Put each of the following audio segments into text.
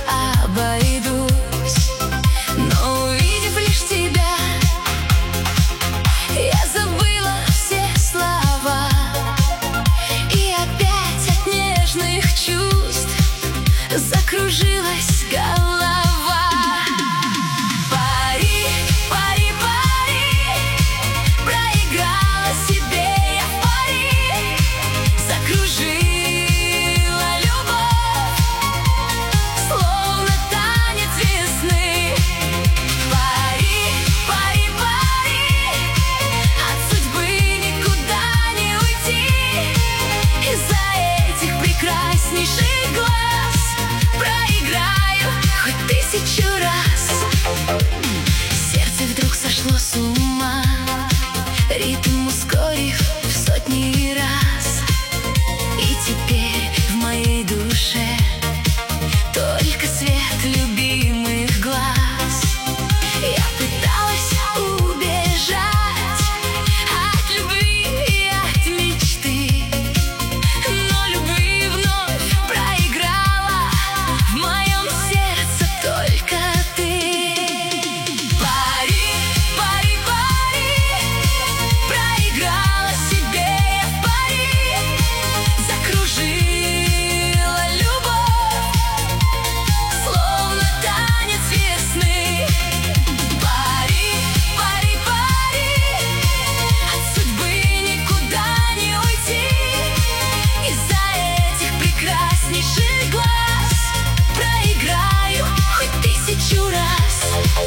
обойдусь. Но увидев лишь тебя, я забыла все слова, и опять от нежных чувств закружилась голова. Пари, пари, пари, проиграла себе я в пари, закружила любовь, словно танец весны. Пари, пари, пари, от судьбы никуда не уйти. Из-за этих прекраснейших глаз проиграю хоть 1000 раз. Сердце вдруг сошло с ума, ритм ускорив в сотни раз. И теперь в моей душе только свет любимых глаз. Я пыталась убежать от любви и от мечты, но любви вновь проиграла, в моем сердце только ты. Пари, пари, пари, проиграла себе я в пари, закружила любовь, словно танец весны. Пари, пари, пари, от судьбы никуда не уйти. Из-за этих прекраснейших глаз проиграю хоть 1000 раз.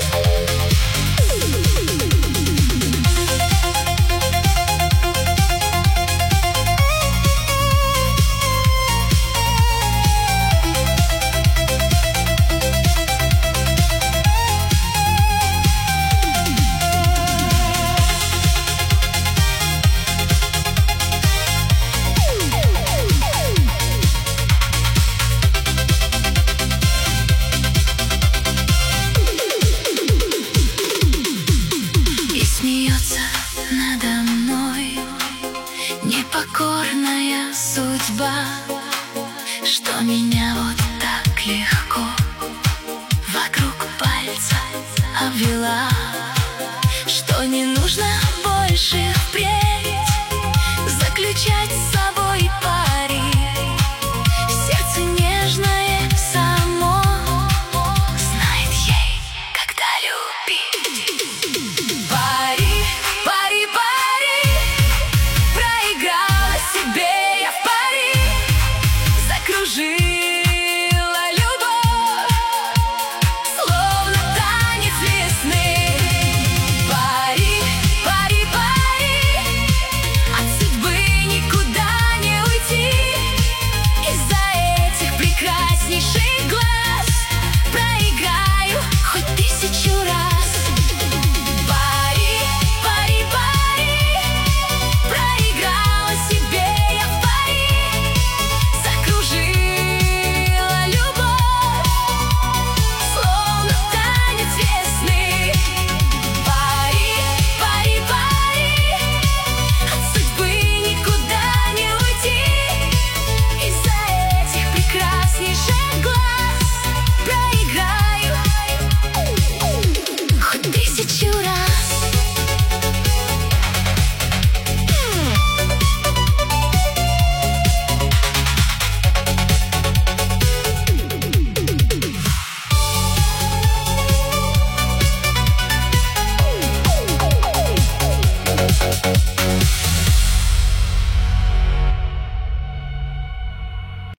И смеется надо мной непокорная судьба, что меня вот так легко вокруг пальца обвела.